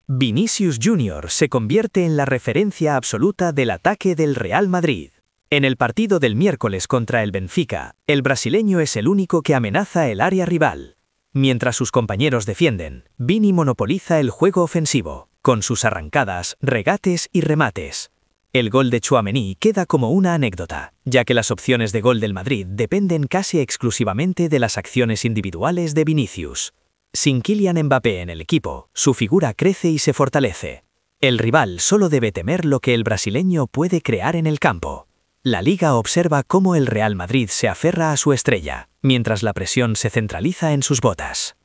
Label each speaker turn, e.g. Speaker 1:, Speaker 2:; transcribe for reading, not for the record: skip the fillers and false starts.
Speaker 1: Vinicius Jr. se convierte en la referencia absoluta del ataque del Real Madrid. En el partido del miércoles contra el Benfica, el brasileño es el único que amenaza el área rival. Mientras sus compañeros defienden, Vini monopoliza el juego ofensivo, con sus arrancadas, regates y remates. El gol de Tchouaméni queda como una anécdota, ya que las opciones de gol del Madrid dependen casi exclusivamente de las acciones individuales de Vinicius. Sin Kylian Mbappé en el equipo, su figura crece y se fortalece. El rival solo debe temer lo que el brasileño puede crear en el campo. La Liga observa cómo el Real Madrid se aferra a su estrella, mientras la presión se centraliza en sus botas.